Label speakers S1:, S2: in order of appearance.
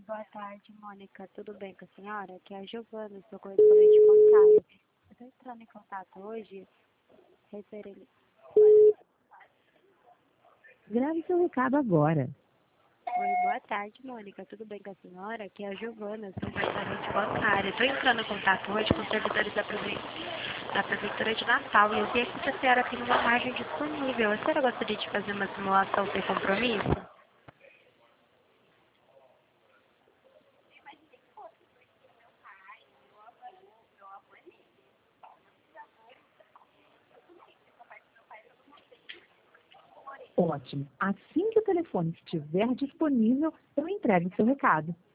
S1: Boa tarde, Mônica. Tudo bem com a senhora? Aqui é a Giovana, sou correspondente bancária. Eu estou entrando em contato hoje, referente...
S2: Grave seu recado agora.
S1: Oi, boa tarde, Mônica. Tudo bem com a senhora? Aqui é a Giovana, sou correspondente bancária. Estou entrando em contato hoje com os servidores da Prefeitura de Natal e eu vi aqui que a senhora tem uma margem disponível. A senhora gostaria de fazer uma simulação sem compromisso?
S2: Ótimo. Assim que o telefone estiver disponível, eu entrego o seu recado.